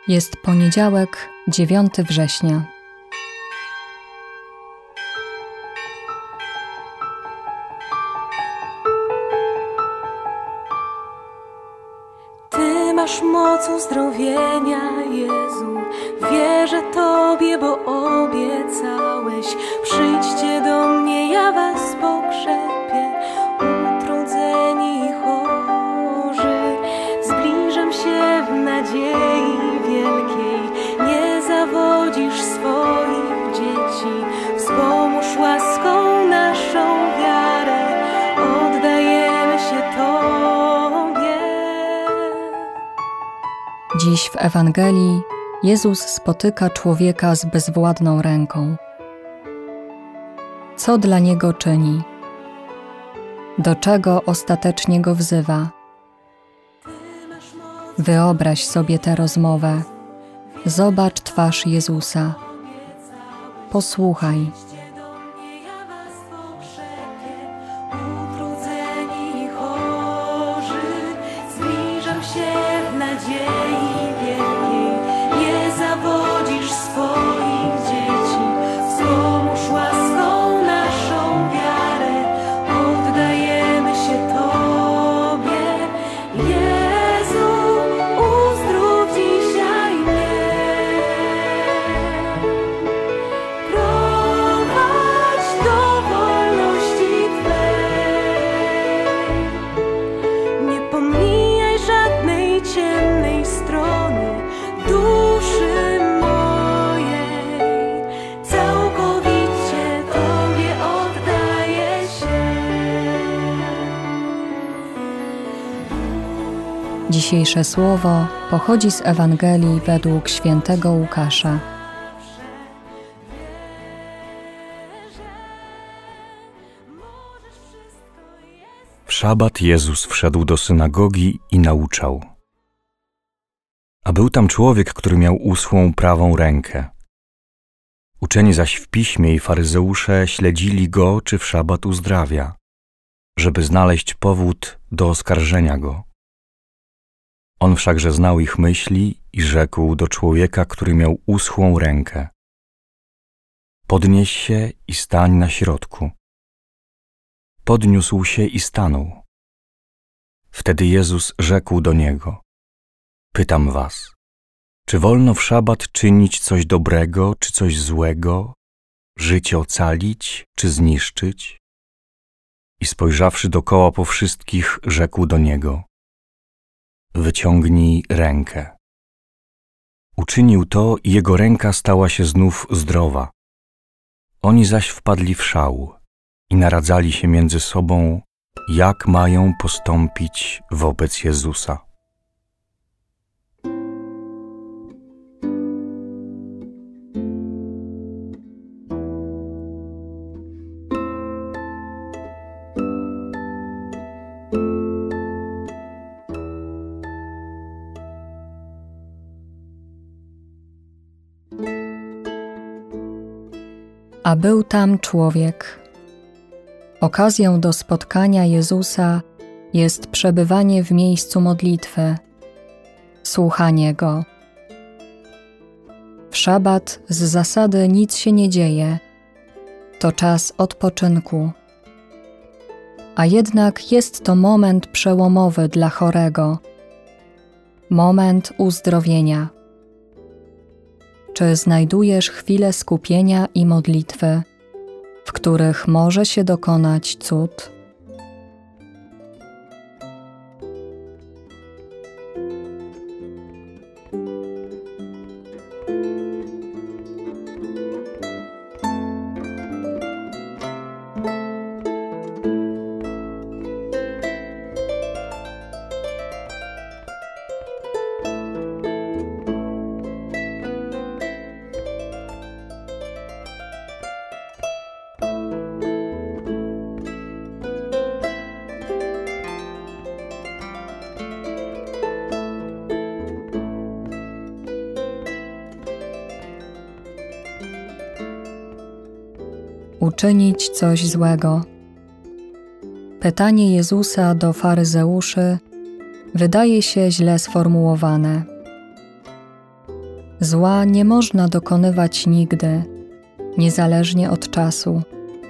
Jest poniedziałek, 9 września. Ty masz moc uzdrowienia, Jezu. Wierzę Tobie, bo obiecałeś. Przyjdźcie do mnie, ja was pokrzepię. Utrudzeni i chorzy, zbliżam się w nadziei wielkiej. Nie zawodzisz swoich dzieci. Wspomóż łaską naszą wiarę. Oddajemy się Tobie. Dziś w Ewangelii Jezus spotyka człowieka z bezwładną ręką. Co dla niego czyni? Do czego ostatecznie go wzywa? Wyobraź sobie tę rozmowę. Zobacz twarz Jezusa. Posłuchaj. Utrudzeni i chorzy, zbliżam się w nadziei wielkiej. Nie zawodzisz swoich dzieci. Wspomóż łaską naszą wiarę. Oddajemy się Tobie. Jezu, uzdrów dzisiaj mnie. Prowadź do wolności Twej. Nie pomijaj żadnej ciemnej strony duszy mojej. Całkowicie Tobie oddaję się. Dzisiejsze słowo pochodzi z Ewangelii według świętego Łukasza. W szabat Jezus wszedł do synagogi i nauczał. A był tam człowiek, który miał uschłą prawą rękę. Uczeni zaś w piśmie i faryzeusze śledzili go, czy w szabat uzdrawia, żeby znaleźć powód do oskarżenia go. On wszakże znał ich myśli i rzekł do człowieka, który miał uschłą rękę: podnieś się i stań na środku. Podniósł się i stanął. Wtedy Jezus rzekł do niego: pytam was, czy wolno w szabat czynić coś dobrego, czy coś złego, życie ocalić, czy zniszczyć? I spojrzawszy dokoła po wszystkich, rzekł do niego: wyciągnij rękę. Uczynił to i jego ręka stała się znów zdrowa. Oni zaś wpadli w szał i naradzali się między sobą, jak mają postąpić wobec Jezusa. A był tam człowiek. Okazją do spotkania Jezusa jest przebywanie w miejscu modlitwy, słuchanie Go. W szabat z zasady nic się nie dzieje, to czas odpoczynku. A jednak jest to moment przełomowy dla chorego, moment uzdrowienia. Czy znajdujesz chwile skupienia i modlitwy, w których może się dokonać cud? Uczynić coś złego. Pytanie Jezusa do faryzeuszy wydaje się źle sformułowane. Zła nie można dokonywać nigdy, niezależnie od czasu.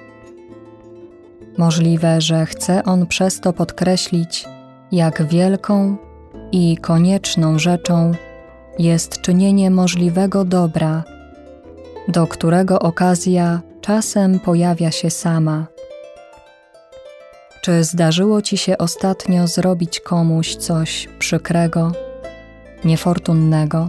Możliwe, że chce on przez to podkreślić, jak wielką i konieczną rzeczą jest czynienie możliwego dobra, do którego okazja czasem pojawia się sama. Czy zdarzyło ci się ostatnio zrobić komuś coś przykrego, niefortunnego?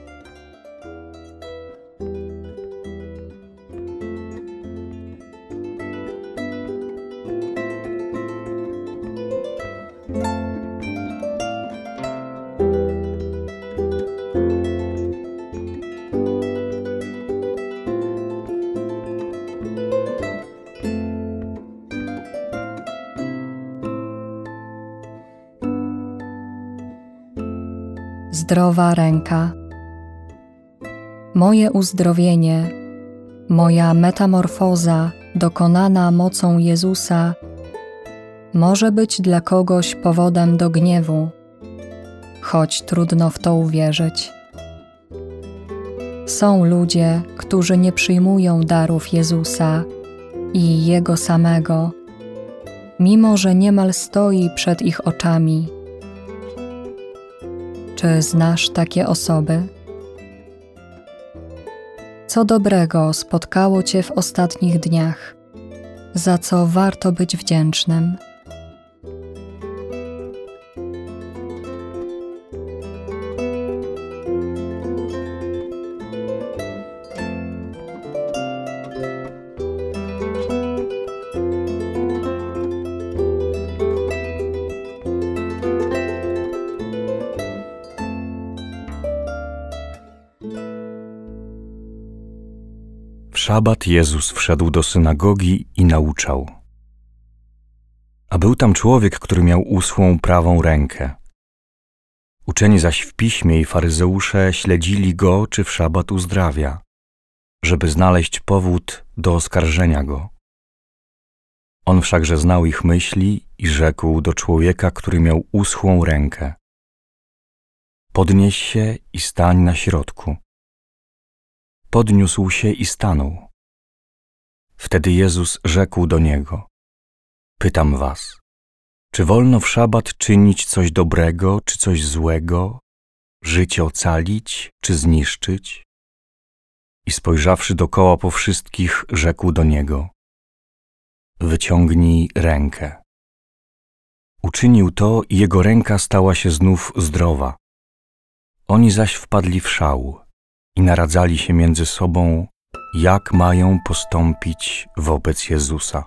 Zdrowa ręka. Moje uzdrowienie, moja metamorfoza dokonana mocą Jezusa może być dla kogoś powodem do gniewu, choć trudno w to uwierzyć. Są ludzie, którzy nie przyjmują darów Jezusa i Jego samego, mimo że niemal stoi przed ich oczami. Czy znasz takie osoby? Co dobrego spotkało Cię w ostatnich dniach, za co warto być wdzięcznym? W szabat Jezus wszedł do synagogi i nauczał. A był tam człowiek, który miał usłą prawą rękę. Uczeni zaś w piśmie i faryzeusze śledzili go, czy w szabat uzdrawia, żeby znaleźć powód do oskarżenia go. On wszakże znał ich myśli i rzekł do człowieka, który miał uschłą rękę: podnieś się i stań na środku. Podniósł się i stanął. Wtedy Jezus rzekł do niego: pytam was, czy wolno w szabat czynić coś dobrego, czy coś złego, życie ocalić, czy zniszczyć? I spojrzawszy dokoła po wszystkich, rzekł do niego: wyciągnij rękę. Uczynił to i jego ręka stała się znów zdrowa. Oni zaś wpadli w szał i naradzali się między sobą, jak mają postąpić wobec Jezusa.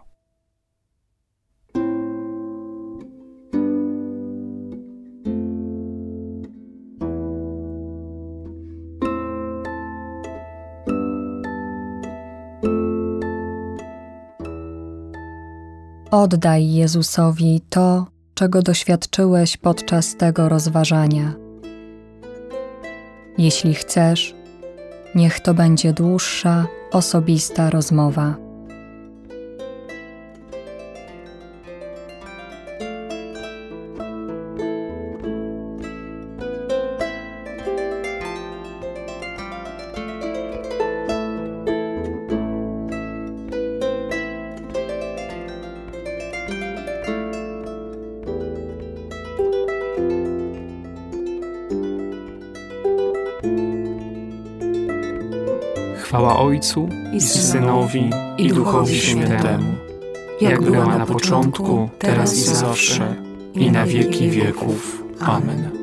Oddaj Jezusowi to, czego doświadczyłeś podczas tego rozważania. Jeśli chcesz, niech to będzie dłuższa, osobista rozmowa. Chwała Ojcu i Synowi i Duchowi Świętemu, jak była na początku, teraz i zawsze, i na wieki wieków. Amen.